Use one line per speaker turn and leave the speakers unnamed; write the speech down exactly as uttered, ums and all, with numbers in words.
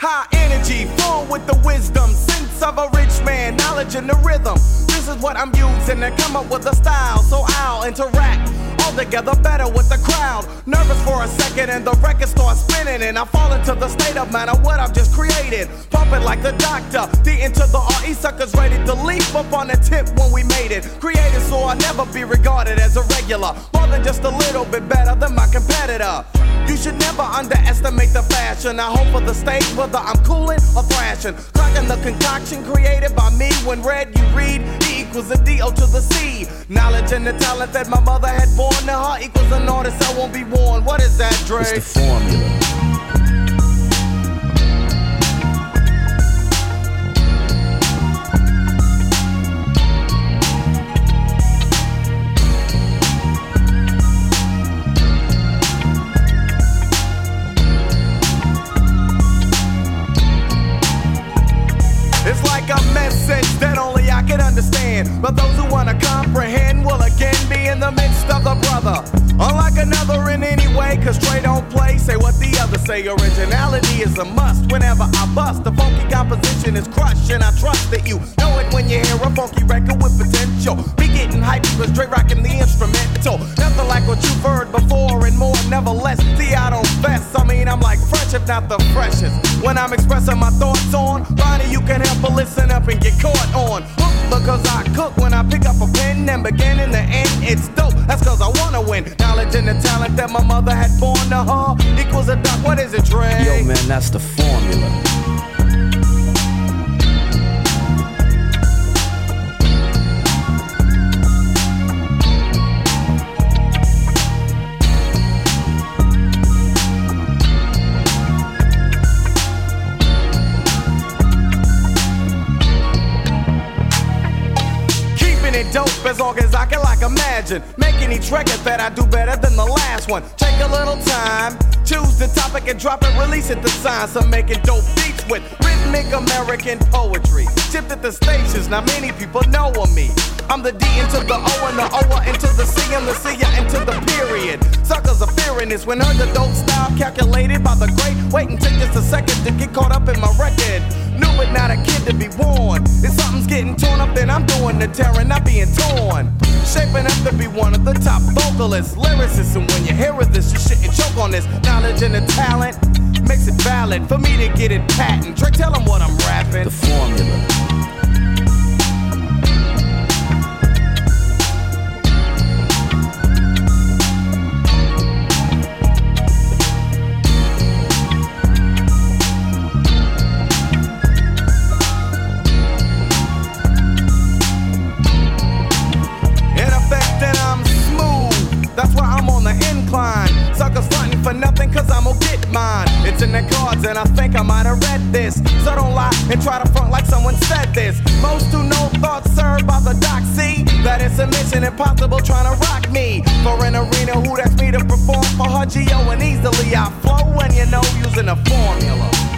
High energy, full with the wisdom, sense of a rich man, knowledge in the rhythm. This is what I'm using to come up with a style, so I'll interact all together better with the crowd. Nervous for a second and the record starts spinning, and I fall into the state of mind of what I've just created. Pumping like the doctor, D into the R E, suckers ready to leap up on the tip when we made it. Created so I'll never be regarded as a regular, more than just a little bit better than my competitor. You should never underestimate the fashion. I hope for the stage whether I'm cooling or thrashing. Cracking the concoction created by me. When read you read, E equals a D O to the C. Knowledge and the talent that my mother had born to her equals an artist I won't be born. What is that, Dre?
It's the formula.
It's like a message that only I can understand, but those who wanna comprehend will again be in the midst of the brother. Unlike another in any way, cause Trey don't play, say what the others say. Originality is a must whenever I bust. The funky composition is crushed, and I trust that you know it when you hear a funky record with potential. Be getting hyped because Dre rocking the instrumental. Nothing like what you've heard before and more, nevertheless. See, I don't fess, I mean I'm like fresh if not the freshest. When I'm expressing my thoughts on Bonnie, you can help but listen up and get caught on hook, because I cook when I pick up a pen and begin in the end it's dope, that's cause I wanna win. Knowledge and the talent that my mother had born to her equals a duck, what is it, Dre?
Yo man, that's the formula.
Dope as long as I can like imagine making each record that I do better than the last one. Take a little time, choose the topic and drop it, release it. The science of making dope beats with rhythmic American poetry. Tipped at the stations, now many people know of me. I'm the D into the O and the O into the C and the C into the period. Suckers are fearing this when heard the dope style calculated by the great. Waiting take just a second to get caught up in my record. New but not a kid to be born. If something's getting torn up, then I'm doing the tearing, not being torn. Shaping up to be one of the top vocalists, lyricists, and when you hear of this, you shouldn't choke on this. Knowledge and the talent makes it valid for me to get it patent. Trey, tell them what I'm rapping.
The formula.
That's why I'm on the incline. Suckers frontin' for nothing cause I'm gonna get mine. It's in the cards and I think I might have read this. So don't lie and try to front like someone said this. Most who know thoughts served by the doc see that it's a mission impossible trying to rock me. For an arena who asked me to perform for her G O and easily I flow when you know using a formula.